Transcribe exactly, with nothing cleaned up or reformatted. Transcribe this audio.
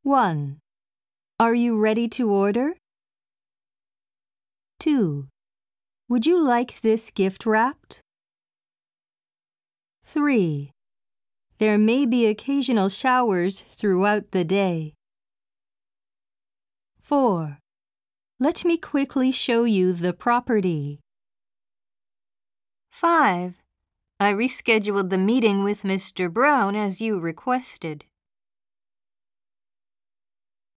one. Are you ready to order? two. Would you like this gift wrapped? three. There may be occasional showers throughout the day. four. Let me quickly show you the property. five. I rescheduled the meeting with Mister Brown as you requested.